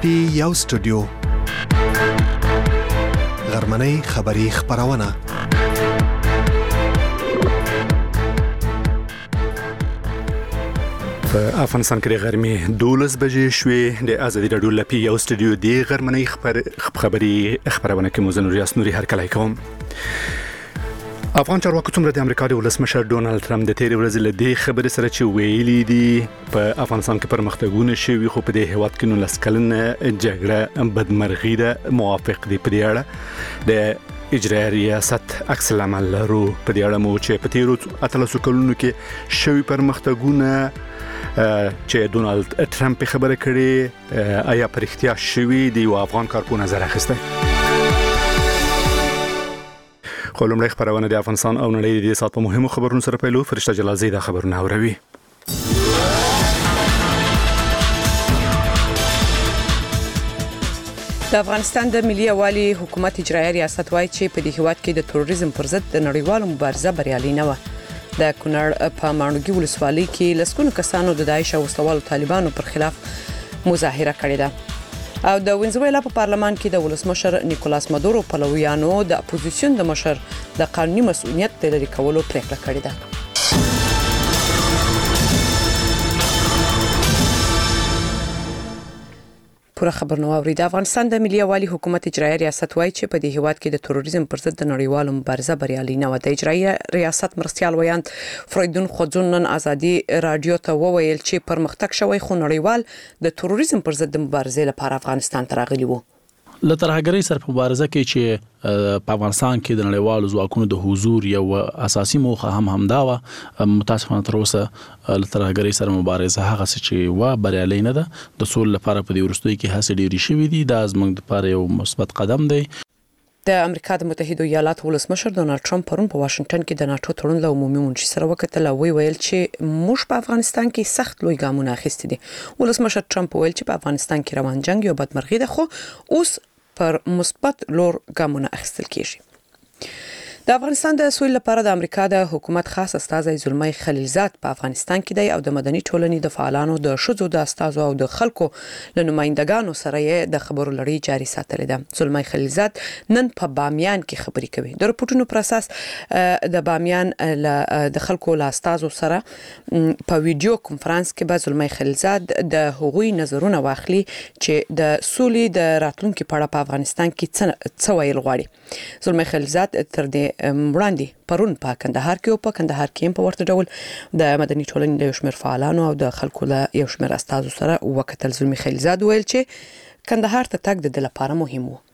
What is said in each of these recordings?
پی یو سټوډیو غرمنۍ خبری خبرونه په افغانستان کې د غرمې 12 بجې شوې د ازادي راډیو لپی یو سټوډیو دی غرمنۍ خبرونه کې موزن ریاض نوري هر کله کوم افغان چارواکو څومره د امریکا د ولسمشر ډونالد ترامپ د تیرې ورځې له دې خبرې سره چې ویلي دي په افغانستان کې پرمختګونه شوي خو په دې هیواد کې نو لسکلنه جګړه بدمرغي ده موافق دي په دې اړه د اجرایي ریاست عکس العمل لرو په دې اړه مو چې په تیرو 13 کلونو کې شوي پرمختګونه چې ډونالد ترامپ خبره کړې آیا پر اختیار شوي دی او افغان کارپو نظر اخیسته خلومړی خبرونه د افغانستان او نړۍ د سات په مهمو خبرونو سره پیلو فرشته جلازي دا خبرونه اوروي د افغانستان د ملي یوالي حکومت اجرایي ریاست وایي چې په دې هیواد کې د تروریزم پر ضد د نړیوالو مبارزه بریالي نه و د کونړ په ماڼوګي ولسوالۍ کې لسکونو کسانو د داعش او وسوالو طالبانو پر خلاف مظاهره کړې ده او د وینزویلا په پارلمان کې د ولسمشر نیکولاس مادورو پلویانو د اپوزیسیون د مشر د قانوني مسؤلیت د لري کولو پریکړه کړې ده پوره خبر نو اوري د افغانستان د ملي یوالي حکومت اجرایي ریاست وایي چې په دې هیواد کې د تروریزم پر ضد د نړیوالو مبارزه بریالي نه و د اجرایي ریاست مرستيال ویاند فریدون خودزونن ازادي رادیو ته وویل چې پرمختګ شوی خو نړیوال د تروریزم پر ضد د مبارزې لپاره افغانستان ته راغلي وو له ترهګرۍ سره په مبارزه کې چې په افغانستان کې د نړیوالو ځواکونو د حضور یو اساسي موخه همدا و متاسفانه تر اوسه له ترهګرۍ سره مبارزه هغه چې و بریالي نه ده د سول لپاره په دې ورستۍ کې هڅې ډېرې شوې دي دا زموږ لپاره یو مثبت قدم دی د امریکا د متحده ایالاتو ولسمشر ډونالد ټرمپ پرون په واشنگټن کې د ناتو تړون له عمومي منشي سره وکتل او ویل چې موږ په افغانستان کې سخت لوی ګامونه اخیستي دي ولسمشر ټرمپ ویل چې په افغانستان کې روان جنگ یو بدمرغي ده خو اوس پر مثبت لور ګامونه اخیستل کیږي د افغانستان د سولې لپاره د امریکا د حکومت خاص استازی زلمی خلیلزاد په افغانستان کې دی او د مدني ټولنې د فعالانو د شذو د استازو او د خلکو له نمائندګانو سره د خبرو لړۍ جاري ساتلې ده زلمی خلیلزاد نن په بامیان کې خبرې کوي د رپورټونو پر اساس د بامیان د خلکو له استازو سره په ویډیو کانفرنس کې به زلمی خلیلزاد د هغوی نظرونه واخلي چې د سولې د راتلونکو په اړه په افغانستان کې څه ویل غواړي زلمی خلیلزاد تر دې وړاندې پرون په کندهار کې په ورته ډول د مدني ټولنې د شمیر فعالانو او د خلکو له یو شمیر استازو سره وکتل زلمی خلیلزاد ویل چې کندهار ته تګ د لپاره مهم و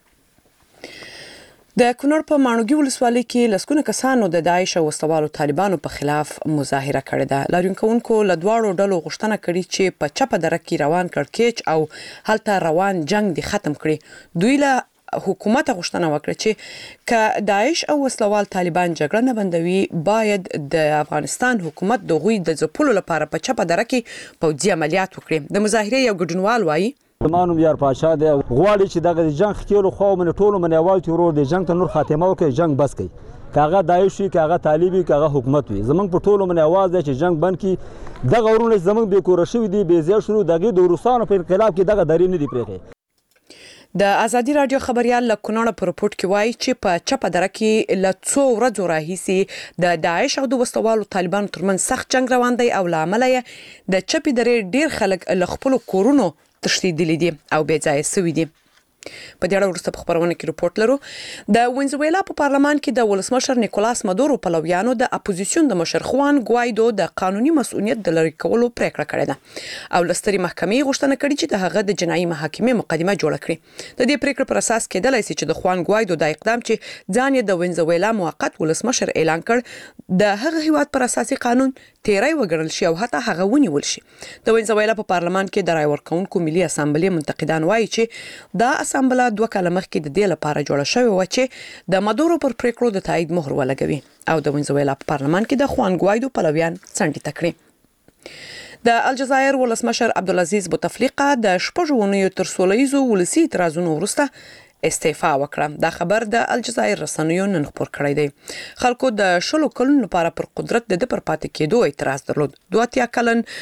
د کونړ په ماڼوګي ولسوالۍ کې لسکونه کسانو د داعش او وسوالو طالبانو په خلاف مظاهره کړې ده لاریونکو له دواړو ډلو غوښتنه کړې چې په چپه دره کې روان کړکېچ او هلته روان جنگ دي ختم کړي دوی له حکومت غوښتنه وکړه چې ک داعش او وسلوال طالبان جګړه نه بندوي باید د افغانستان حکومت د غوي د ځپلو لپاره په چپه دره کې پوځي عملیات وکړي د مظاهره یو ګډونوال وایي مانو یار پاشا دی غواړي چې دغه جنگ خېلو خو من ټولو منیوال چې ورور دی جنگ ته نور خاتمه وکړي جنگ بس کړي کاغه داعشي کاغه طالبي کاغه حکومت وي زمنګ په ټولو من आवाज دی چې جنگ بند کی دغه ورونه زمنګ به کور شوی دی به زیات شروع دغه د روسانو په انقلاب کې دغه درې نه دی پرېږي د ازادي رادیو خبريال له کونړ په رپورت کې وایي چې په چپه دره کې له څو ورځو راهیسي د داعش او د وسوالو طالبانو ترمن سخت جنگ روان دی او لامل یې د چپې درې ډیر خلک له خپل کورونو تښتیدلي دي او بې ځای شوي دي په دې اړه ورسته په خبرونه کې رپورت لرو د وینزویلا په پارلمان کې د ولسمشر نیکولاس مادورو پلویانو د اپوزیسیون د مشر خوان ګوایدو د قانوني مسؤلیت د لري کولو پریکړه کړې ده او لستري محکمې غوښتنه کړې چې د هغه د جنایي محاکمې مقدمه جوړه کړي د دې پریکړې پر اساس کېدلای شي چې د خوان ګوایدو د اقدام چې ځان یې د وینزویلا موقت ولسمشر اعلان کړ د هغه هیواد پر اساسي قانون تیرای وګڼل شي او حتی هغه ونیول شي د وینزویلا په پارلمان کې د رای ورکونکو ملي اسامبلې منتقدان وایي چې دا اسامبله 2 کاله مخکې د دې لپاره جوړه شوې و چې د مادورو پر پریکړو د تایید مهر ولګوي او د وینزویلا په پارلمان کې د خوان ګوایدو پلویان څنډې تکړي د الجزایر ولسمشر عبدالعزیز بوتفلیقه د شپږونیو تر سولهیزو ولسی اعتراضونو وروسته استعفا وکړه دا خبر د الجزایر رسنیو نن خبر کړی دی خلکو د شلو کلونو لپاره پر قدرت د پر پاتې کېدو اعتراض درلود 2 کلن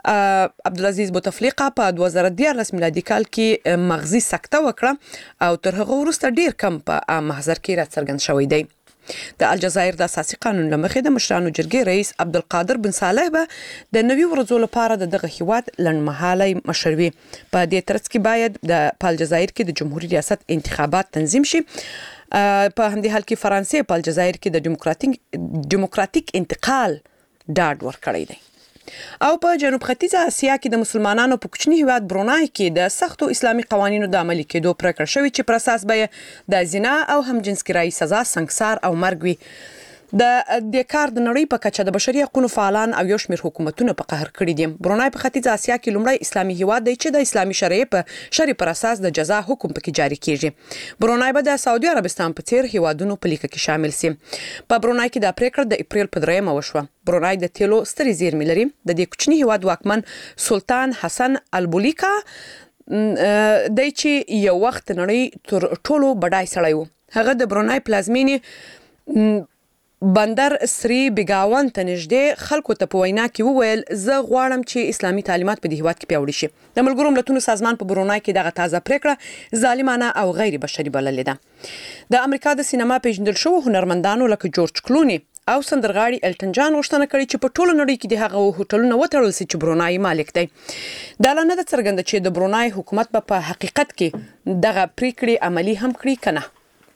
عبدالعزیز بوتفلیقه په 2014 میلادي کال کې مغزي سکته وکړه او تر هغه وروسته ډیر کم په محضر کې راڅرګند شوی دی. د الجزایر د اساسي قانون لمخې د مشرانو جرګې رئیس عبدالقادر بن صالح به د نوي ورځو لپاره دغه هیواد لنډمهاله مشر وي. په دې ترڅ کې باید د الجزایر کې د جمهوریت ریاست انتخابات تنظیم شي. په همدې حال کې فرانسې په الجزایر کې د دیموکراتیک انتقال ډاډ ورکړی دی. او په جنوب ختیځه اسیا کې د مسلمانانو په کوچني هیواد برونای کې د سختو اسلامي قوانینو د عملي کېدو پریکړه شوې چې پر اساس به د زنا او همجنسګرایي سزا سنگسار او مرګ وي. د کار د نړۍ په کچه د بشري حقوقو فعالان او یو شمېر حکومتونه په قهر کړي دي. برونای په ختیځه اسیا کې لومړی اسلامي هیواد دی چې د اسلامي شرعي پر اساس د جزا حکم پکې جاری کیږي. برونای به د سعودي عربستان په څیر هیوادونو په لیکه کې شامل سي. په برونای کې د پریکړه د اپریل په 3 وشوه. برونای د تیلو ستري زیرمې لري. د دې کوچني هیواد واکمن سلطان حسن البولیکا د چې یو وخت نړۍ تر ټولو بډای سړی و. هغه د برونای پلازمینې بندر سری بیگاون ته نږدې خلکو ته په وینا کې وویل زه غواړم چې اسلامي تعلیمات په دې هیواد کې پیاوړي شي. د ملګرو ملتونو سازمان په برونای کې دغه تازه پریکړه ظالمانه او غیر بشري بللې ده. د امریکا د سینما پیژندل شوو هنرمندانو لکه جورج کلونی او سندرغاړي الټن جان غوښتنه کړې چې په ټوله نړۍ کې د هغه هوټلونه وتړل شي چې برونای مالک دی. دا لا نه ده څرګنده چې د برونای حکومت په حقیقت کې دغه پریکړې عملی هم کړي کنه.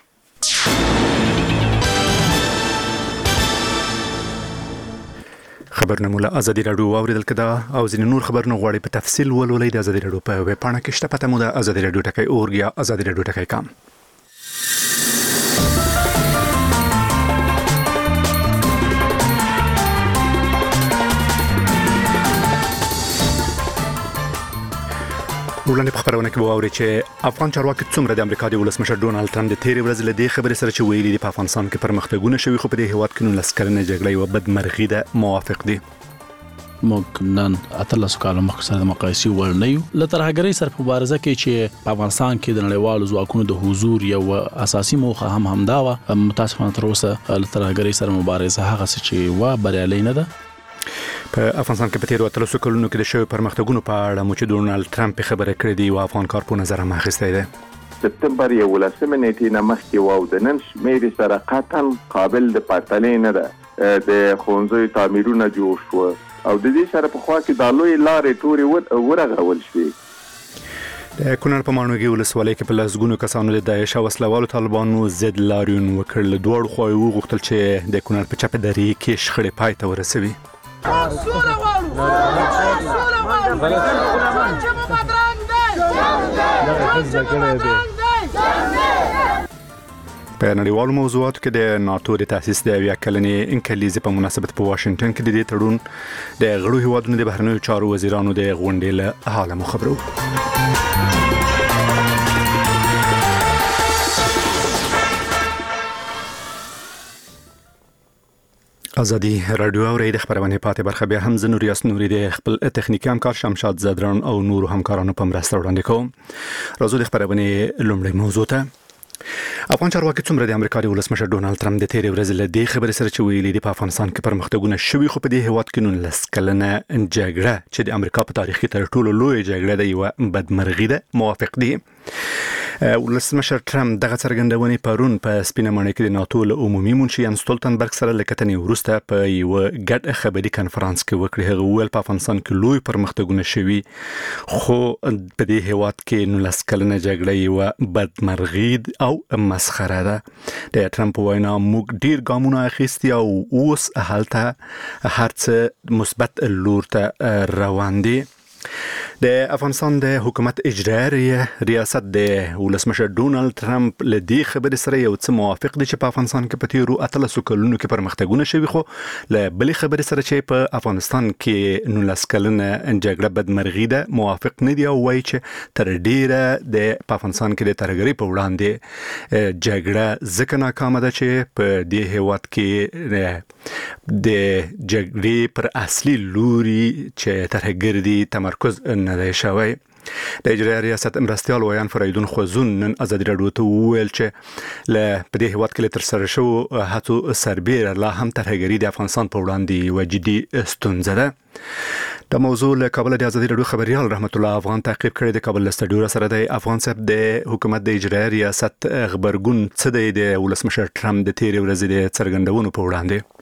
خبرونه مولا ازادي رادیو اوریدل کدا او ځینې نور خبرونه غواړي په تفصیل ولولئ د ازادي رادیو په ویب پاڼه کې شته پته مو د ازادي رادیو ټکی اورګ یا ازادي رادیو ټکی کام. وړاندې په خبرونه کې واوري چې افغان چارواکي څومره د امریکا د ولسمشر ډونالد ټرمپ د تیرې ورځې له دې خبرې سره چې ویلي دي په افغانستان کې پرمختګونه شوي خو په دې هیواد کې نو لسکرنه جګړه یو بدمرغي ده موافق دي. موږ نن 18 کال مخکې سره د مقایسې وړ نه یو. له ترهګرۍ سره په مبارزه کې چې په افغانستان کې د نړیوالو ځواکونو د حضور یو اساسي موخه هم دا و. متاسفانه تر اوسه له ترهګرۍ سره مبارزه هغه څه چې و بریالي نه ده. په افغانستان کې په تیرو 13 کلونو کې د شوی پرمختګونو په اړه مو چې ډونالد ټرمپ خبره کړې دی او افغان کارپو نظر هم اخیستی دی. سپتمبر 11 نیټې نه مخکې واو د نن شمېرې سره قطعا قابل د پرتلې نه ده. د ښوونځیو تعمیرونه جوړ شو او د دې سره په خوا کې د لوی لارې تورې ورغول شوې. د کونړ په ماڼوګي ولسوالۍ کې په لسګونو کسانو د داعش او وسلوالو طالبانو ضد لاریون وکړ. له دواړو خواوو وغوښتل چې د کونړ په چپه درې کې شخړې پای ته ورسوي. په نړیوالو موضوعاتو کې د ناتو د تاسیس د 10 کلنې انکلیزي په مناسبت په واشنگټن کې د دې تړون د غړو هیوادونو د بهرنیو چارو وزیرانو د غونډې له حاله مو خبرو. ازادي رادیو اوري د خبرونه پاتې برخه بیا هم زنور یاسنوري د خپل تخنیکی همکار شمشاد زدران او نور همکارانو په مرسته وړاندې کوم. راځو د خبرونه لومړی موضوع ته. افغان چارواکي څومره د امریکا د ولسمشر ډونالد ټرمپ د تیرې ورځې له دې خبرې سره چې ویلي دي په افغانستان کې پرمختګونه شوي خو په دې هیواد کې نو لسکلنه جګړه چې د امریکا په تاریخ کې تر ټولو لوی جګړه ده یو بدمرغي ده موافق دي. ولسمشر ټرمپ دغه څرګندونې پرون په سپینه ماڼۍ کې د ناتو له عمومي منشي ان ستولتنبرګ سره لکتنې ورسته په یو ګډ خبري کانفرنس کې وکړي. هغه ویل په افغانستان کې لوی پرمختګونه شوي خو په دې هیواد کې نو لسکلنه جګړه یو بدمرغي او مسخره ده. د ټرمپ وینا موږ ډیر ګامونه اخیستي او اوس هلته هرڅه مثبت لور ته روان دي. د افغانستان د حکومت اجرایي ریاست د ولسمشر ډونالد ټرمپ له دې خبرې سره یو څه موافق دي چې په افغانستان کې په تیرو 13 کلونو کې پرمختګونه شوي خو له بلې خبرې سره چې په افغانستان کې 19 کلنه جګړه بدمرغي ده موافق نه دي او وایي چې تر ډیره د افغانستان کې د ترهګرۍ په وړاندې جګړه ځکه ناکامه ده چې په دې هیواد کې د جګړې پر اصلي لوري چې ترهګر دي تمرکز نه دی شوی. د اجرایي ریاست مرستیال ویان فریدون خوزون نن ازادي راډیو ته وویل چې له په دې هیواد کې تر سره شو هڅو سربېره لا هم ترهګري د افغانستان په وړاندې یوه جدي ستونزه ده. د موضوع له کابل د ازادي راډیو خبريال رحمت الله افغان تعقیب کړی د کابل استډیو سره د افغان صاحب د حکومت د اجرایي ریاست خبرګون څه دی د ولسمشر ټرمپ د تیرې ورځې د څرګندونو په وړاندې؟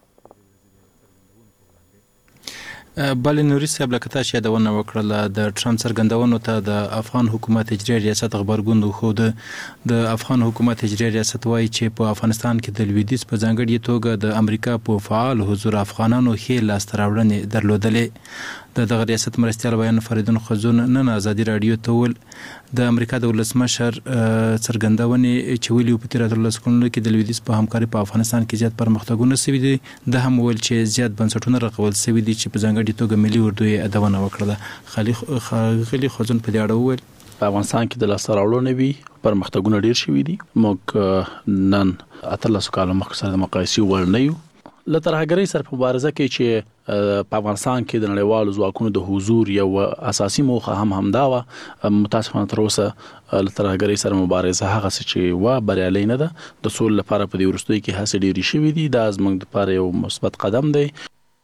بلې نوري صاحب لکه تاسو یادونه وکړه د ټرمپ څرګندونو ته د افغان حکومت اجرایي ریاست خبرګون خو د افغان حکومت اجرایي ریاست وایي چې په افغانستان کې د لویدیځ په ځانګړي توګه د امریکا په فعال حضور افغانانو ښې لاسته راوړنې درلودلې. دغه ریاست مرستیال بیان فریدون خوزون نن ازادي راډیو ته ویل د امریکا د ولسمشر څرګندونې چې ویلي په تیر 13 کلونو کې د لویدیځ په همکاري په افغانستان کې زیات پرمختګونه شوي دي. د هم ویل چې زیات بنسټونه رغول شوي دي چې په ځانګړي توګه ملي اردو یې ادونه وکړه. خالي خوزون په دې اړه ویل په افغانستان کې د لاسته راوړنې وي پرمختګونه ډیر شوي دي. موږ نن 13 کال مخکې سره د مقایسې وړ نه یو. له ترهګرۍ سره په مبارزه کې چې په افغانستان کې د نړیوالو ځواکونو د حضور یو اساسي موخه هم همدا و. متاسفانه تر اوسه له ترهګرۍ سره مبارزه هغه څه چې و بریالي نه ده. د سولې لپاره په دې وروستیو کې هڅې ډېرې شوې دي. دا زموږ لپاره یو مثبت قدم دی.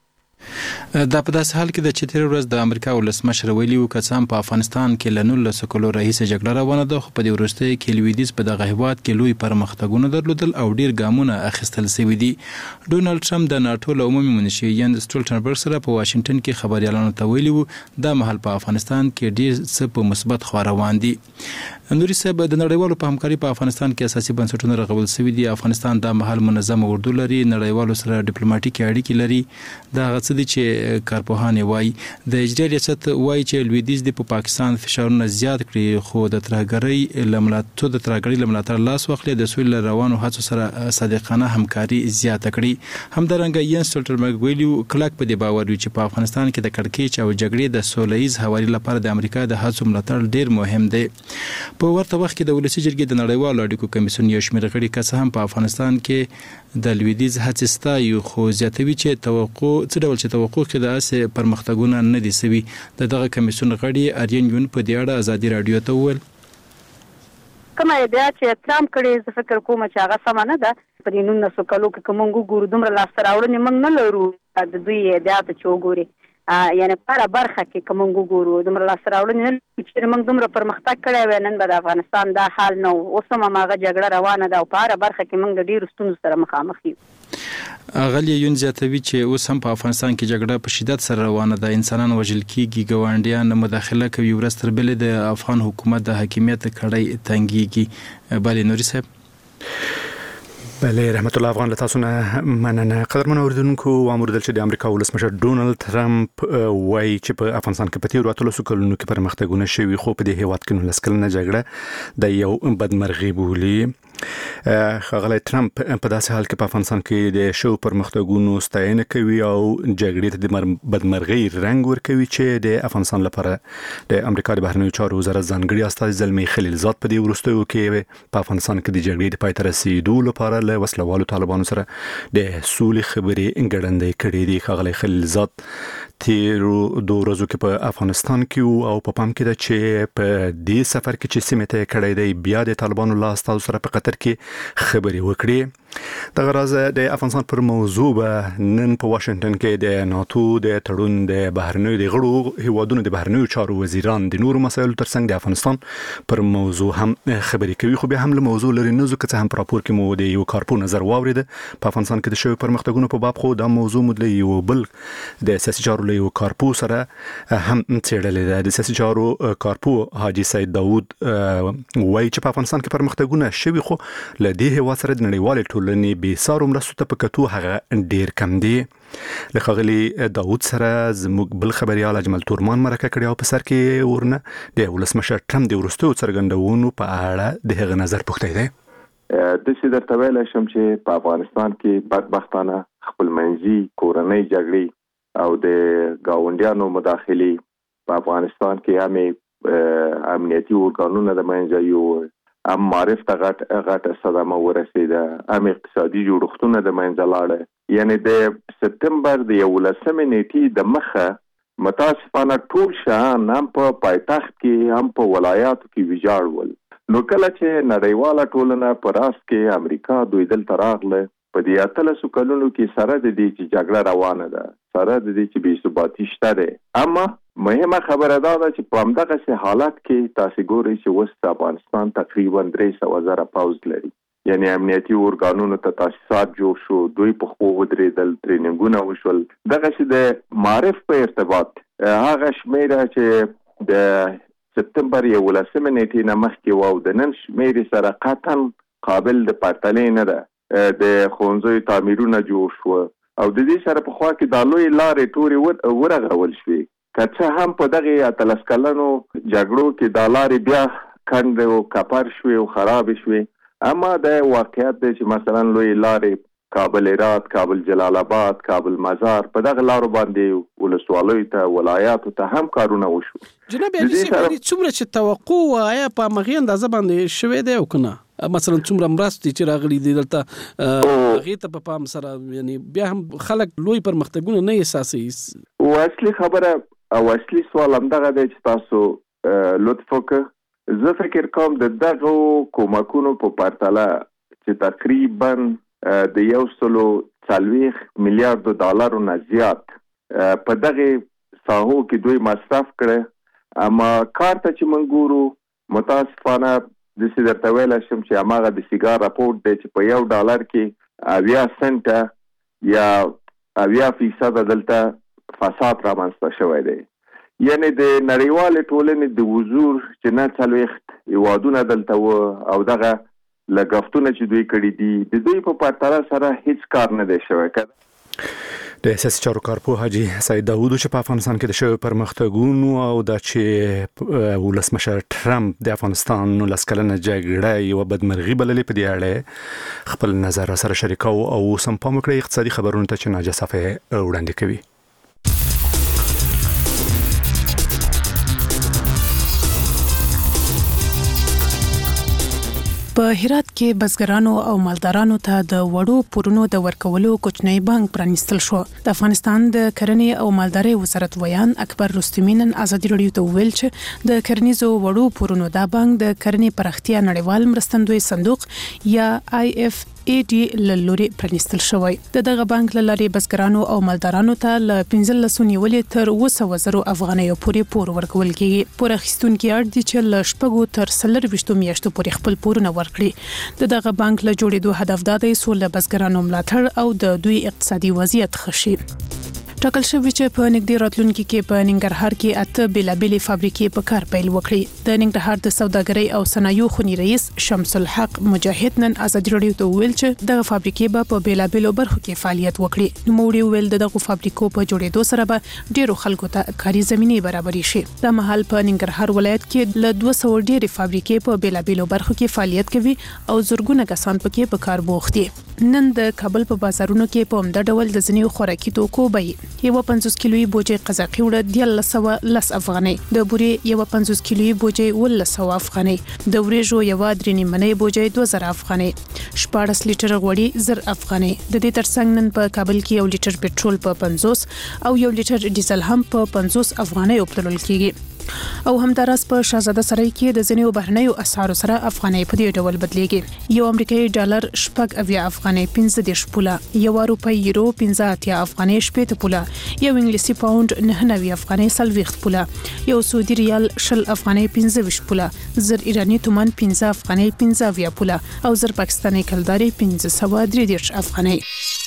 دا په داسې حال کې د چې تیر ورځ د امریکا ولسمشر ویلي و که په افغانستان کې له 19 کلونو راهیسې جګړه روانه ده خو په دې وروستیو کې لویدیځ په دغه هیواد کې لوی پرمختګونه درلودل او ډیر ګامونه اخیستل شوي دي. ډونالد ټرمپ د ناتو له عمومي منشي یانس سټولټنبرګ سره په واشنگټن کې خبريالانو ته ویلي و دا مهال په افغانستان کې ډیر څه په مثبت خوا روان دي. نوري صاحب د نړیوالو په همکاري په افغانستان کې اساسي بنسټونه رغول شوي دي. افغانستان د مهال منظم اردو لري، نړیوالو سره ډیپلوماټیک اړیکې لري. دا غڅ دي چې کارپوهان وایي د اجرایي ریاست وایي چې لویدیځ د پاکستان فشارونه زیات کړي خو د ترهګرۍ لملاتړ لاس واخلي د سولې روانو هڅو سره صادقانه همکاري زیات کړي. همدارنګه یانس سټولټنبرګ ویلي کلک په دې باور وي چې په افغانستان کې د کړکېچ او جګړې د سولهییز حوالې لپاره د امریکا د هڅو ملاتړ ډیر مهم دی. په ورته وخت کې د ولسی جرګې د نړیوالو اړیکو کمیسیون یو شمېر غړي کسه هم په افغانستان کې د لویدیځ هڅې ستایي خو زیاتوي چې توقع کې د اسې پرمختګونه نه دي سوي. دغه کمیسیون غړي اریان یون په دې اړه ازادي راډیو ته وویل کومه ادعا چې ټرمپ کړي زه فکر کوم چې هغه سم نه ده. په 19 کلو کې موږ ګورو دومره لاسته راوړنې موږ نه لرو. د دوی ادعا ته چې وګوري یعنی په برخه کې کوم ګورو دومره لاسته راوړنې چې موږ دومره پرمختګ کړی و نن به د افغانستان دا حال نه اوس هم هغه جګړه روانه ده او په هر برخه کې موږ د ډیرو ستونزو سره مخامخ یو. غلی یون زیاتوي چې اوس هم په افغانستان کې جګړه په شدت سره روانه ده. انسانان وژل کیږي، ګاونډیان مداخله کوي، ورځ تر بلې د افغان حکومت د حاکمیت کړۍ تنګيږي. بلې نوري صاحب بله رحمت الله افغان لتاسو نه مننه. قدرمن اوریدونکو وامردل چې د امریکا ولسمشر ډونالد ټرمپ وایي چې په افغانستان کې په تیرو 13 کلونو کې پرمختګونه شوي خو په دې هیواد کې 19 کلنه جګړه د یو بدمرغي بولي. ښاغلی ټرمپ په داسې حال کې په افغانستان کې د شو پرمختګونو ستاینه کوي او جګړې ته د بدمرغي رنګ ورکوي چې د افغانستان لپاره د امریکا د بهرنیو چارو وزارت ځانګړي استازي زلمي خلیلزاد په دې وروستیو کې په افغانستان کې د جګړې د پای ته رسیدو لپاره له وسلوالو طالبانو سره د سولې خبرې ګړندۍ کړې دي. ښاغلی خلیلزاد تیرو 2 ورځو کې په افغانستان کې او په پام کې ده چې په دې سفر کې چې سیمه ته کړی دی بیا د طالبانو له استازو سره په قطر کې خبرې وکړي. دغه راز د افغانستان پر موضوع به نن په واشنگټن کې د ناتو د تړون د بهرنیو د غړو هیوادونو د بهرنیو چارو وزیران د نورو مسایلو ترڅنګ د افغانستان پر موضوع هم خبرې کوي. خو به هم له موضوع لري نه ځکه چې هم په راپور کې مو د یو کارپو نظر واورید په افغانستان کې د شوی پرمختګونو په باب خو د موضوع مدلې یو بل د سیاسي چارو له یو کارپو سره هم څېړلې ده. د سیاسي چارو کارپو حاجی سید داوود وایي چې په افغانستان کې پرمختګونه شوي خو له دې هیواد سره د نړیوالې ټولنې بې سارو مرستو ته په کتو هغه ډیر کم دي. له ښاغلي داوود سره زموږ بل خبريال اجمل تورمان مرکه کړې او په سر کې ورنه د ولسمشر ټرمپ د وروستیو څرګندونو په اړه د هغه نظر پوښتنه ده. د څه درته ویل شم چې په افغانستان کې بدبختانه خپلمنځي کورنۍ جګړې او د گاونډیانو مداخلي په افغانستان کې هم امنیتي ارګانونه د منځه یو هم معرف ته غټ صدمه ورسېده، هم اقتصادي جوړښتونه د منځه لاړه. یعنی د سپتمبر د 11 نیټې د مخه متاسفانه ټول شیان هم په پایتخت کې هم په ولایاتو کې ویجاړ ول. نو کله چې نړیواله ټولنه په راس کې امریکا دوی دلته راغله په دې 13 کلونو کې سره د دې چې جګړه روانه ده، سره د دې چې بې ثباتي شته ده، اما مهمه خبره دا ده چې په همدغه حالت کې تاسو ګورئ چې اوس افغانستان تقریبا 300,000 پوځ لري. یعنی امنیتي ارګانونو ته تاسیسات جوړ شو، دوی په خو ودرېدل، ټریننګونه وشول. دغه چې د معرف په ارتباط هغه شمیره چې د سپتمبر 11 نیټې نه مخکې و او د نن شمیرې سره قطعا قابل د پرتلې نه ده. د ښوونځیو تعمیرونه جوړ شو او د دې سره په خوا کې د لوی لارې تورې ورغول شوې. که څه هم په دغه 13 کلنو جګړو کې د لارې بیا کند او کپر شوې او خراب شوې، اما د واقعیت دی چې مثلا لوی لارې کابل هرات، کابل جلال آباد، کابل مزار په دغه لارو باندې ولسوالیو ته، ولایاتو ته هم کارونه وشو. جناب علي صاحب څومره چې توقع آیا په مغې اندازه باندې شوې ده او کنه مثلا څومره مرستې چې راغلي دي دلته هغې ته په پام سره یعنی بیا هم خلک لوی پرمختګونه نه احساسوي؟ او اصلي خبره او اصلي سوال همدغه دی چې تاسو لطف وکړه. زه فکر کوم د دغه کومکونو په پرتله چې تقریبا د 140 میلیارډ ډالرو نه زیات په دغه ساحو کې دوی مصرف کړي، اما کار ته چې موږ ګورو متاسفانه د څه درته ویلی شم چې هماغه د سیګار راپورټ دی چې په $1 کې 80 سنټه یا 80% دلته فساد رامنځته شوی دی. یعنی د نړیوالې ټولنې د حضور چې نه 40 هیوادونه دلته و او دغه لګښتونه چې دوی کړي دي د دوی په پرتله سره هیڅ کار نه دی شوی. د سیاسي چارو کارپوه حاجي سعید داوود چې په افغانستان کې د شویو پرمختګونو او د چې ولسمشر ټرمپ د افغانستان 19 کلنه جګړه یوه بدمرغي بللې په دې اړه خپل نظر سره شریکو او سم پام وکړئ اقتصادي خبرونو ته چې ناجیه صافی وړاندې کوي. په هرات کې بزګرانو او مالدارانو ته د وړو پورونو د ورکولو کوچنی بانک پرانیستل شو. د افغانستان د کرنې او مالدارۍ وزارت ویان اکبر رستمی نن ازادي راډیو ته وویل چې د کرنیزو وړو پورونو دا بانک د کرنې پراختیا نړیوال مرستندوی صندوق یا IFAD لوري پرانیستل شوی. دغه بانک لاري بزګرانو او مالدارانو ته ل 15 نیولې تر 200,000 افغانیو پورې پور ورکول کیږي. پور اخیستونکو اړ دي چې ل شپږو تر 24 میاشتو پورې خپل پورونه ورکړي. دغه بانک له جوړېدو هدف دا دی چې له بزګرانو ملاتړ او د دوی اقتصادي وضعیت ښه شي. ټاکل شوی چې په نږدې راتلونکي کې په ننګرهار کې 8 بیلابېلې فابریکې په کار پیل وکړي. د ننګرهار د سوداګرۍ او صنایعو خونی رئیس شمس الحق مجاهد نن ازادي راډیو ته وویل چې دغه فابریکې به په بیلابېلو برخو کې فعالیت وکړي. نوموړي وویل دغه فابریکو په جوړېدو سره به ډیرو خلکو ته کاري زمینه برابرې شي. د مهال په ننګرهار ولایت کې ل 200 ډېرې فابریکې په بیلابېلو برخو کې فعالیت کوي او زرګونه کسان پکې په کار بوخت دي. نن د کابل په بازارونو کې په عمده ډول د ځینو خوراکي توکو بیې یو 50 کیلویي بوجي قزاقي وړه 1310 افغانۍ، د بورې یو 50 کیلویي بوجي 1100 افغانۍ، د وریژو یو 3.5 بوجي 2000 افغانۍ، 14 لیټر غوړي 1000 افغانۍ. د دې ترڅنګ نن په کابل کې 1 لیټر پټرول په 50 او 1 لیټر ډیزل هم په 50 افغانۍ پلورل کیږي. او همداراز په شاهزاده سرای کې د ځینو بهرنیو اسعارو سره افغانۍ په دې ډول بدلیږي. یو امریکایي ډالر 8 افغانۍ 15 پوله، یو روپۍ یورو 15 افغانۍ 8 پوله، یو انګلیسي پاوند 99 افغانۍ 40 پوله، یو سعودي ریال 20 افغانۍ 15 پوله، 1000 ایرانی تومان 15 افغانۍ 15 پوله او 1000 پاکستاني کلداري 1533 افغانۍ.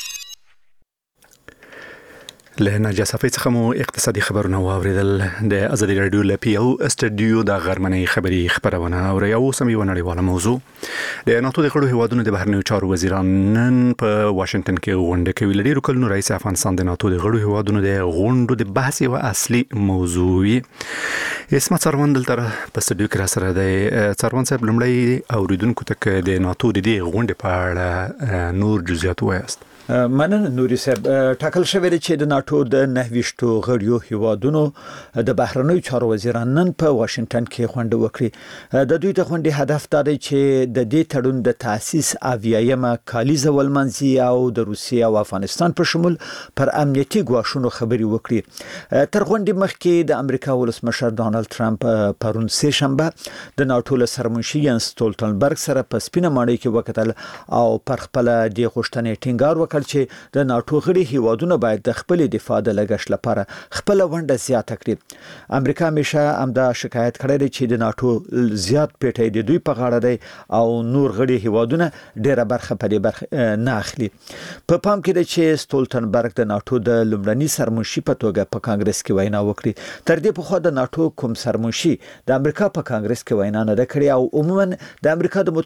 له ناجیه صافی څخه مو اقتصادي خبرونه واوریدل. د ازادي راډیو لپاره یو استډیو د غرمنۍ خبري خبرونه او یو سمي ونړیواله موضوع د ناتو د غړو هیوادونو د بهرنیو چارو وزیران نن په واشنگټن کې غونډه کوي. لري کلونو رئیس افغانستان د ناتو د غړو هیوادونو د غونډو د بحث او اصلي موضوع اسمت څروان دلته په استډیو کې را سره دی. څروان صاحب لمړی اوریدونکو ته د ناتو د غونډې په اړه نور جزئیات وایست. مننه نوري صاحب. ټاکل شوی دی چې د ناتو د 29 غړیو هیوادونو د بهرنیو چارو وزیران نن په واشنگټن کې غونډه وکړي. د دوی د غونډې هدف دا دی چې د دې تړون د تاسیس اویایمه کالیزه ولمنځي او د روسیې او افغانستان په شمول پر امنیتي ګواښونو خبري وکړي. تر غونډې مخکې د امریکا ولسمشر ډانلډ ټرمپ پرون سه شنبه د ناتو له سرمنشي ینس سټولټنبرګ سره په سپینه ماڼۍ کې وکتل او پر خپل د غوښتنې ټینګار وکړ چې د ناتو غړي هیوادونه باید د خپل دفاع د لګښت لپاره خپل ونډه زیاته کړي. امریکا همیشه همدا شکایت کړی دی چې د ناتو زیات پیټی د دوی په غاړه دی او نور غړي هیوادونه ډیره برخه په دې برخه نه اخلي. په پام کې دی چې سټولټنبرګ د ناتو د لومړني سرمنشي په توګه په کانګرس کې وینا وکړي. تر دې پخوا د ناتو کوم سرمنشي د امریکا په کانګرس کې وینا نه کړې او عموما د امریکا د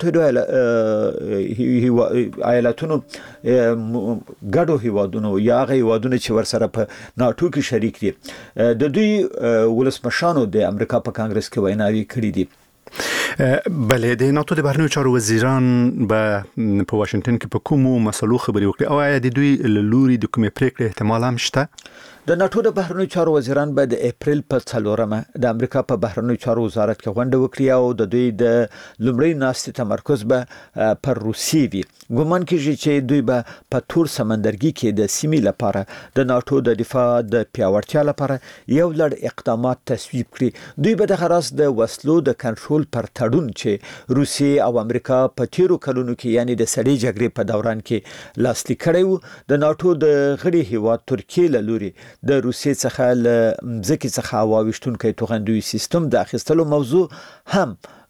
متحده ایالاتونو ګډو هیوادونو یا غي هیوادونو چې ورسره په ناتو کې شریک دي د دوی ولسمشانو د امریکا په کانګرس کې ویناوي کړې دي. بله د ناتو د بهرنیو چارو وزیران په واشنگټن کې په کومو مسلو خبري وکړي او آیا د دوی لوري د کومې پریکړې احتمال هم شته؟ د ناتو د بهرنیو چارو وزیران به د اپریل په 4مه د امریکا په بهرنیو چارو وزارت کې غونډه وکړي او د دوی د لومړی ناستې تمرکز به پر روسیې وي. ګومان کیږي چې دوی به په تور سمندرګي کې د سیمې لپاره د ناتو د دفاع د پیاوړتیا لپاره یو لړ اقدامات تصویب کړي. دوی به د غراس د وسلو د کنټرول پر تړون چې روسیې او امریکا په تیرو کلونو کې یعنی د سړې جګړې په دوران کې لاسلیک کړي وو د ناتو د غړي هیواد ترکیه له لوري د روسیې څخه له ځکه څخه واوښتونکو توغندوی سیستم د اخیستلو موضوع هم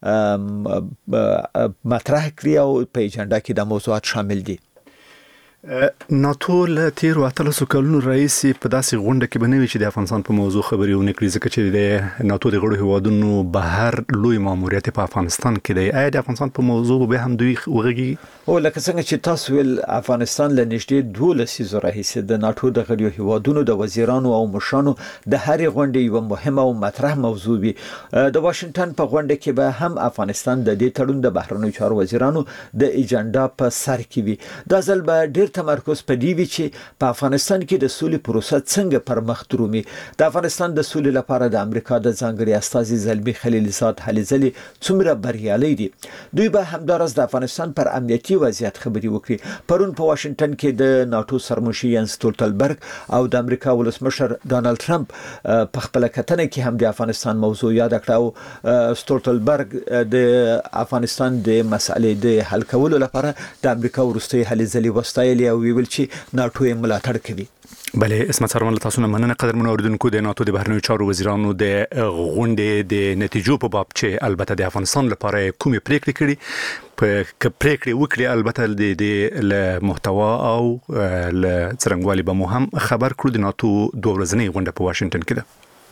مطرح کړی او په اجنډا کې د موضوعات شامل دي. ناتو له تیر 13 کلونو رئیس په داسې غونډه کې بنوي چې د افغانستان په موضوع خبري ونه کړي ځکه چې د ناتو د غړو هیوادونو بهر لوی ماموریت په افغانستان کې دی. آیا د افغانستان په موضوع به هم دوی وغږي؟ او لکه څنګه چې تاسو ول افغانستان له نږدې 12 سیزو راهیسې د ناتو د غړو هیوادونو د وزیرانو او مشرانو د هرې غونډې یو مهمه او مطرح موضوع وي. د واشنگټن په غونډه کې به هم افغانستان د دې تړون د بهرنیو چارو وزیرانو د ایجنډا په سر کې وي. دا ځل به ډیر تمرکز په دی وی چې په افغانستان کې د سولې پروسه څنګه پر مخ درومي. د افغانستان د سولې لپاره د امریکا د ځانګړي استازي زلمی خلیلزاد حلیزلی څومره بریالي دي. دوی به همدارس د افغانستان پر امنیتي وضعیت خبري وکړي. پرون په واشنگټن کې د ناتو سرمنشي ینس سټولټنبرګ او د امریکا ولسمشر ډانلډ ټرمپ په خپل کتنه کې هم د افغانستان موضوع یاد کړه او سټولټنبرګ د افغانستان د مسالې د حل کولو لپاره د امریکا ورستي حلیزلی وستایلی او ویل چې ناتو یې ملاتړ کوي. بله اسمت سرمان تاسو نه مننه قدرمن اوریدونکو. د ناتو د بهرنیو چارو وزیرانو د غونډې د نتیجو په باب چې البته د افغانستان لپاره کومې پریکړې کړي په پریکړې وکړي البته د محتوا او ل څرنګوالي به مو هم خبر کړو. د ناتو دوه ورځنۍ غونډه په واشنگټن کې ده.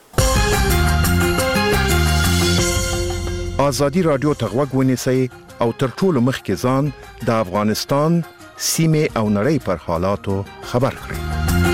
آزادي رادیو ته غوږ ونیسئ او تر ټولو مخکې ځان د افغانستان سیمه او نړۍ پر حالاتو خبر کړئ.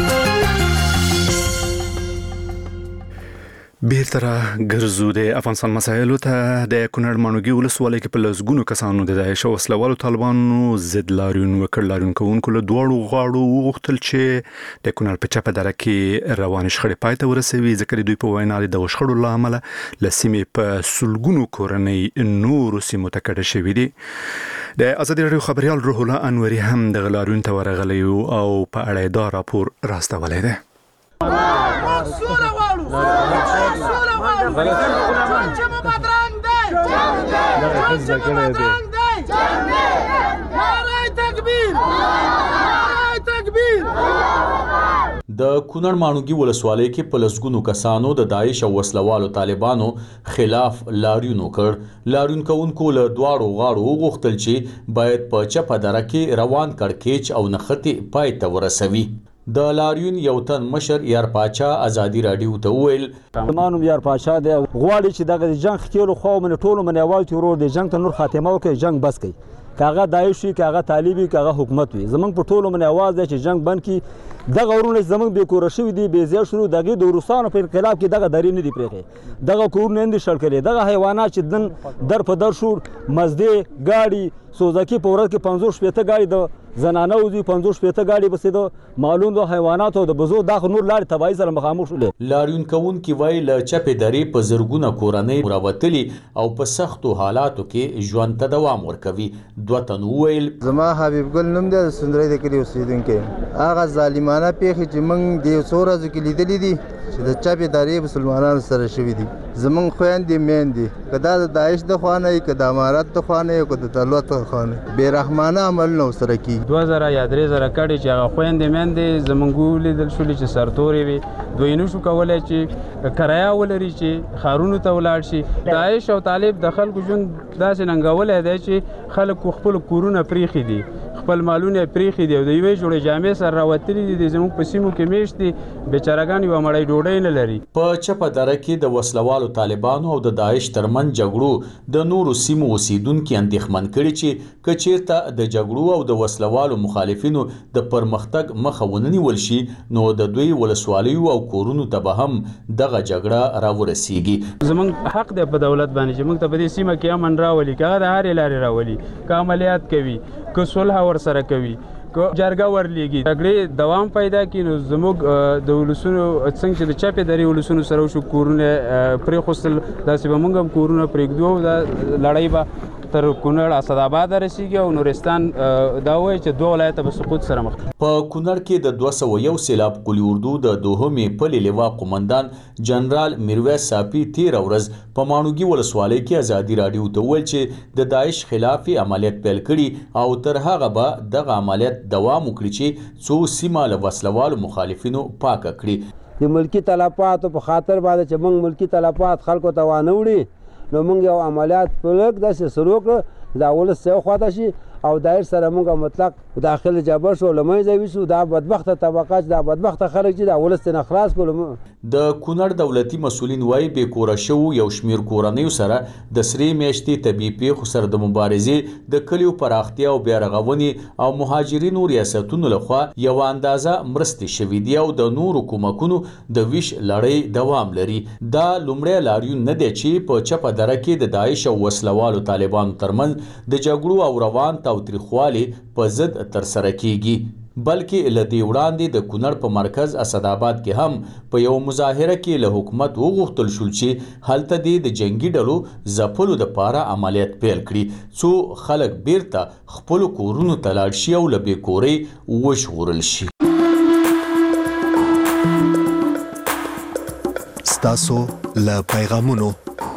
بیرته ګرځو د افغانستان مسایلو ته. د کونړ مانوګي ولسوالۍ کې په لږګونو کسانو د داعش او وسلوالو طالبانو ضد لاریون وکړ. لاریون کوونکو له دواړو غاړو وغوښتل چې د کونړ په چپه دره کې روانې شخړې پای ته ورسوي ځکه دوی په وینا د شخړو له امله له سیمې په سلګونو کورنۍ نورو سیمو ته کډه شوي دي. د ازادي راډیو خبريال روح الله انوري هم د لاریون ته ورغلی او په اړه دا راپور راستولی دی. د کونړ مانوګي ولسوالۍ کې په لسګونو کسانو د داعش او وسلوالو طالبانو خلاف لاریون وکړ. لاریون کوونکو له دواړو غاړو وغوښتل چې باید په چپه دره کې روان کړکېچ او نښتې پای ته ورسوي. د لاریون یو تن مشر یار پاچا ازادي راډیو ته وویل زمانو یار پاچا د غواړي چې دغه جنگ خېلو خو من ټولو منوال چې ورور د جنگ ته نور خاتمه وکړي جنگ بس کوي. کاغه دایشي کاغه طالبي کاغه حکومت وي زمنګ په ټولو من आवाज دی چې جنگ بند کی دغه ورونه زمنګ به کور شوی دی به زیات شروع دغه د روسانو په انقلاب کې دغه درې نه دی پرېږي دغه کورونه اند شړ کړي دغه حیوانات چې دن در په در شور مزده گاډي سوزاکی په ورځ کې 50 شپته گاډي د زنانه وزي 50 شپېته گاډي بسې د معلوم د حیواناتو د بزو دا نور لارې تباہي سره مخامخ شول. لاریون کوونکي وایي له چپې درې په زرګونه کورنۍ راوتلي او په سختو حالاتو کې ژوند ته دوام ورکوي. دوه تن وویل زما حبیب ګل نوم دی، د سندرې د کلي اوسېدونکی. هغه ظالمانه پیښې چې موږ د یو څو ورځو کې لیدلې دي چې د چپې درې مسلمانانو سره شوي دي، زموږ خویندې میندې که دا د داعش د خوا نه وي که د امارت د خوا نه وي که د طلوت د خوا نه وي، بېرحمانه عملونه ورسره کېږي. 2000 یا 3000 کډې چې هغه خویندې میندې زموږ ولیدل شولې چې سرتورې وي، دوی نشو کولی چې کرایه ولري چې ښارونو ته ولاړ شي. داعش او طالب د خلکو ژوند داسې ننګولی دی چې خلک خپل کورونه پریښي دي، خپل مالونه پریښي دي او د یوې جوړې جامې سره راوتلي دي. زموږ په سیمو کې میشت دي، بیچارهګان یوه مړۍ ډوډۍ نه لري. په چپه دره کې د وسلوالو طالبانو او د داعش ترمنځ جګړو د نورو سیمو اوسیدونکي اندېښمن کړي چې که چیرته د جګړو او د وسلوالو مخالفینو د پرمختګ مخه ونه نیول شي نو د دوی ولسوالیو او کورونو ته به هم دغه جګړه راورسیږي. زموږ حق دی په دولت باندې چې موږ ته په دې سیمه کې امن راولي، که هغه د هرې لارې راولي، که عملیات کوي، که صلح ورسره کوي، که جرګه ورلیږي، جګړې دوام پیدا کړي نو زموږ د ولسونو څنګه چې د چپې درې ولسونو سره وشو کورونه پرېښوستل، داسې به موږ هم کورونه پرېږدو او دا لړۍ به تر کونړ اسداباد رسیږي او نورستان دا وایي چې 2 ولایته به سقوط سره مخ. په کونړ کې د 201 سیلاب قلی اردو د دوهمې پلې لوا قومندان جنرال میرویس صافي 13 ورځ په ماڼوګي ولسوالۍ کې ازادي راډیو ته وویل چې د داعش خلافي عملیات پیل کړي او تر هغه به دغه عملیات دوام وکړي چې څو سیمه له وسلوالو مخالفینو پاکه کړي. د ملکی تلفاتو په خاطر باندې چې موږ ملکی تلفات خلکو ته وانه وړي نو موږ یو عملیات په لږ داسې شروع کړو، دا ولس یو خواته شي او داعش سره موږ مطلق داخل جبر شو، له منځه ویسو. دا بدبخته طبقه چې دا بدبخته خلک چې دا ولس ته خلاص کړو. د کونړ دولتي مسولین وایي بې کوره شوو یو شمیر کورنیو سره د سرې میاشتې طبیعي پیښو سره د مبارزې د کلیو پراختیا او بیا رغونې او مهاجرینو ریاستونو لخوا یوه اندازه مرستې شوي دي او د نورو کومکونو د ویش لړۍ دوام لري. دا لومړی لاریون نه دی چې په چپه دره کې د داعش او وسلوالو طالبانو ترمنځ د جګړو او روان تاوتریخوالي په ضد ترسره کیږي، بلکې له دې وړاندې د کونړ په مرکز اسداباد کې هم په یو مظاهره کې له حکومت وغوښتل شول چې هلته د جنگي ډلو ځپلو دپاره عملیات پیل کړي څو خلک بیرته خپلو کورونو ته لاړ شي او له بې کورۍ وژغورل شي. ستاسو له پیغامونو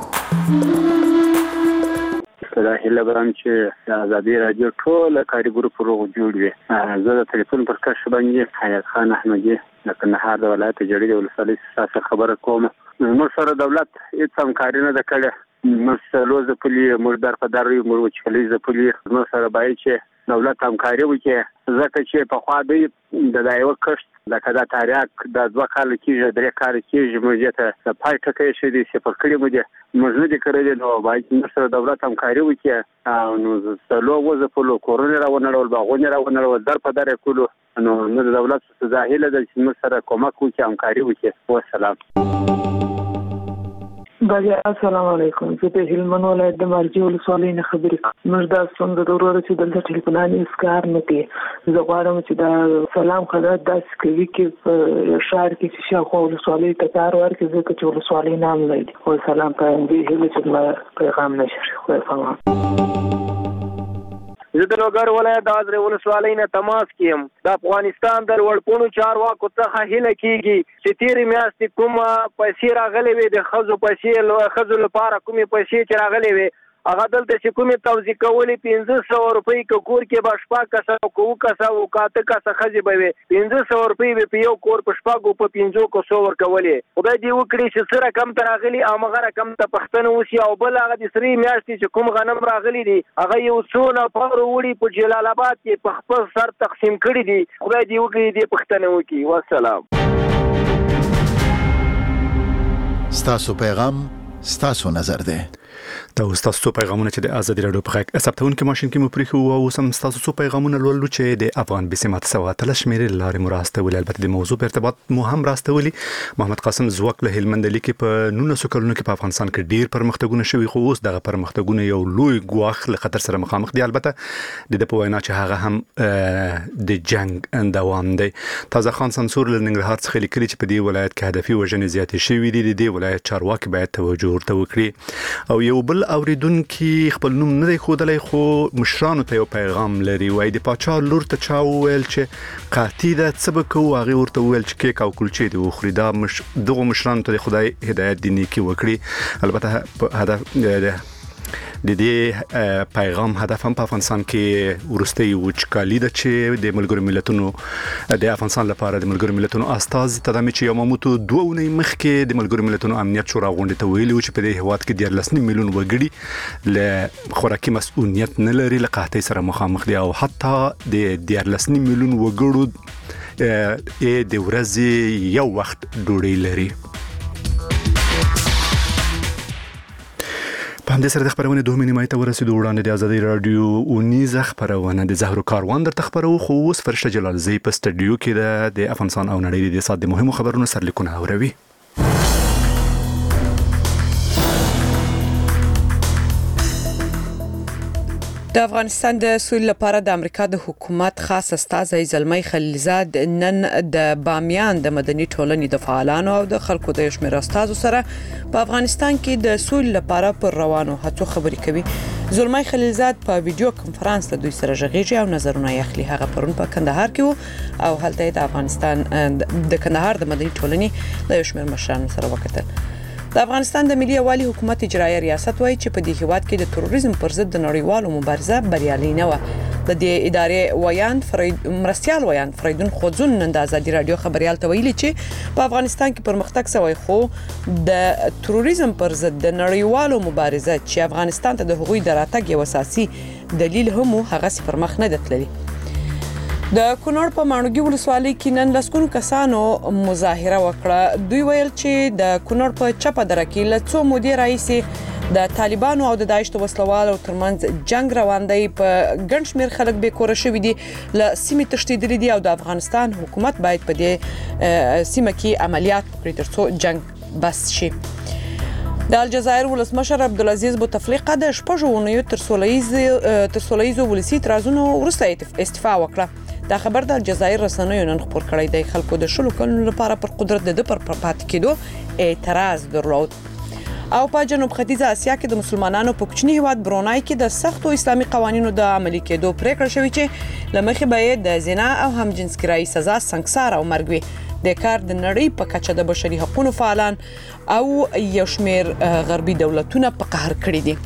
دا هیله برم چې د ازادي راډیو ټول کارګرو پر روغ جوړ وي. زه د ټلیفون پر کش باندې حیات خان احمدي د کندهار د ولایت جړې د ولسوالۍ څخه خبره کوم. موږ سره دولت هیڅ همکاري نه ده کړې، موږ سلو ځپلي، موږ در په در یو، موږ وچکلي ځپلي. موږ سره باید چې دولت همکاري وکړي، ځکه چې پخوا دوی د یوه کښت لکه دا تاریاک دا 2 کاله کېږي 3 کاله کېږي موږ یې ته د پای ټکی شي دي صفر کړي مو دي موږ نه دي کړی. نو باید موږ سره دولت همکاري وکړي او نو سلو وځپلو، کورونه راونړول، باغونه راونړول، در په در یې کړلو. نو نه د دولت څخه هیله ده چې موږ سره کومک وکړي، همکاري وکړي. والسلام. بله السلام علیکم. زه د هلمند ولایت د مارجې ولسوالۍ نه خبرې کوم. موږ دا ستونزه د وروره چې دلته ټلیفونان هېڅ کار نه کوي. زه غواړم چې دا سلام خدمت داسې کوي چې په ښار کې چې شاوخوا ولسوالۍ ته کار ورکړي، ځکه چې ولسوالۍ نام لري. والسلام. په همدې هیله چې زما پیغام نشر. والسلام. زه د لوګر ولایت د ازرې ولسوالۍ نه تماس کیم. د افغانستان د لوړپوړو چارواکو څخه هیله کیږي چې تیرې میاشتې کومه پیسې راغلې وي د ښځو پیسې، ښځو لپاره کومې پیسې چې راغلې وي هغه دلته چې کومې توزیع کولې 1500 روپۍ که کور کې به 6 کسه او که 7 کسه او که 8 کسه ښځې به وي 1500 روپۍ به په یو کور په 6 په 15 کسو ورکولې. خدای دې وکړي چې څه رقم ته راغلي همغه رقم ته پښتنه وشي. او بل هغه د سرې میاشتې چې کوم غنم راغلي دي هغه یو څو نفرو وړي په جلال آباد کې په خپل سر تقسیم کړي دي. خدای دې وکړي دې پښتنه وکړي. والسلام. ستاسو پیغام ستاسو نظر ده. دا تاسو پیغامونه چې د ازادي رادیو په غږ ثبتون کې ماشين کې مو پریخو او سم تاسو پیغامونه لولو چې د افغان بسمات سواتل شمیرې لارې مراسته ول البته د موضوع په ارتباط مو هم راستولي محمد قاسم زوک له هلمند لیکي په 1900 کلونو کې په افغانستان کې ډیر پرمختګونه شوي خو اوس دغه پرمختګونه یو لوی ګواخ له خطر سره مخامخ دي البته د په وینا چې هغه هم د جنگ دوام دی تازه خان سنسور له ننګرهار څخه لیکلي چې په دې ولایت کې هدفي وژنې زیاتې شوي دي د دې ولایت چارواکي باید توجه ورته وکړي او یو بل اوریدونکو خپل نوم نه دی خودلای خو مشرانو ته یو پیغام لري وای د پاچا لور ته چا ویل چې قاطی ده سبکو هغه ورته ویل چې کیک او کلچې دی خوري دا دغه مشرانو ته خدای هدایت دي نیکی وکړي البته هدف د دې پیغام هدف هم په افغانستان کې ورستي وچکالي د چې د ملګرو ملتونو د افغانستان لپاره د ملګرو ملتونو استاذ تدامي چې یوموتو 2 ونې مخکې د ملګرو ملتونو امنیت شورا غونډه ته ویلي چې په دې هواد کې 13 میلیون وګړي له خوراکي مسؤلیت نه لري لقحطۍ سره مخامخ دي او حتی د 13 میلیون وګړو د ورځې یو وخت ډوډۍ لري په همدې سره د خبرونه 2 نیمه ته ورسېدو وړاندې د ازادي رادیو اونیزه خبرونه د زهرو کاروان در خبرو خو اوس فرشته جلالزی په سټډیو کې د افغانستان او نړۍ د سات د مهمو خبرونو سرلیکونه اوروي د افغانستان د سولې لپاره د امریکا د حکومت خاص استازی زلمی خلیلزاد نن د بامیان د مدني ټولنې د فعالانو او د خلکو د شمیر استازو سره په افغانستان کې د سولې لپاره پر روانو هڅو خبرې کوي زلمی خلیلزاد په ویډیو کانفرنس د دوی سره غږیږي او نظرونه یې اخلي هغه پرون په کندهار کې او هلته د افغانستان د کندهار د مدني ټولنې د شمیر مشرانو سره وکتل د افغانستان د ملي یوالي حکومت اجرایي ریاست وایي چې په دې هیواد کې د تروریزم پر ضد د نړیوالو مبارزه بریالي نه و د دې ادارې مرستيال ویان فریدون خوځون نن د ازادي رادیو خبريال ته ویلي چې په افغانستان کې پرمختګ شوی خو د تروریزم پر ضد د نړیوالو مبارزه چې افغانستان ته د حقوقي دراتګ یو اساسي دلیل هم هغه پر مخ نه دتللی د کونړ په ماڼوګي ولسوالۍ کې نن لسګونو کسانو مظاهره وکړه دوی ویل چې د کونړ په چپه دره کې له څو مودې راهیسې د طالبانو او د داعش وسلوالو ترمنځ جنگ روان دی په ګڼ شمېر خلک به کور شوي دي له سیمې تښتېدلي دي او د افغانستان حکومت باید په دې سیمه کې عملیات وکړي ترڅو جنگ بس شي د الجزایر ولسمشر عبدالعزیز بوتفلیقه د شپږونیو تر سولهییزو ولسی اعتراضونو وروسته استعفا وکړه دا خبر د الجزایر رسنیو نن خبر کړی دی خلکو د شلو کلونو لپاره پر قدرت د پر پات کېدو اعتراض درلود او په جنوب ختیځه اسیا کې د مسلمانانو په کوچني هیواد برونای کې د سختو اسلامي قوانینو د عملي کېدو پریکړه شوې چې لمخې به د زنا او همجنسګرایي سزا سنگسار او مرګ وي د کار د نړۍ په کچه د بشري حقوقو فعالان او یو شمېر غربي دولتونه په قهر کړی دي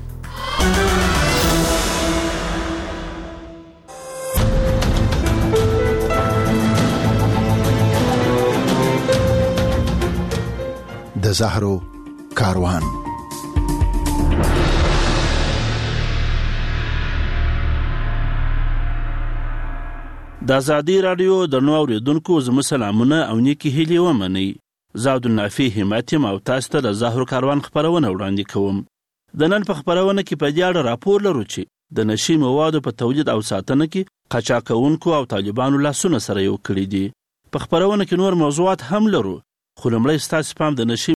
د زهرو کاروان د ازادي رادیو د نو اوریدونکو زموږ سلامونه او نیکی هیلې ومني زاود النافي همتیم او تاسو ته د زهرو کاروان خبرونه وړاندې کوم د نن په خبرونه کې په دې اړه راپور لرو چې د نشي موادو په تولید او ساتنه کې قاچاقونکو او طالبانو لاسونه سره یو کړی دي په خبرونه کې نور موضوعات هم لرو خو لمړی ستاسو پام د نشي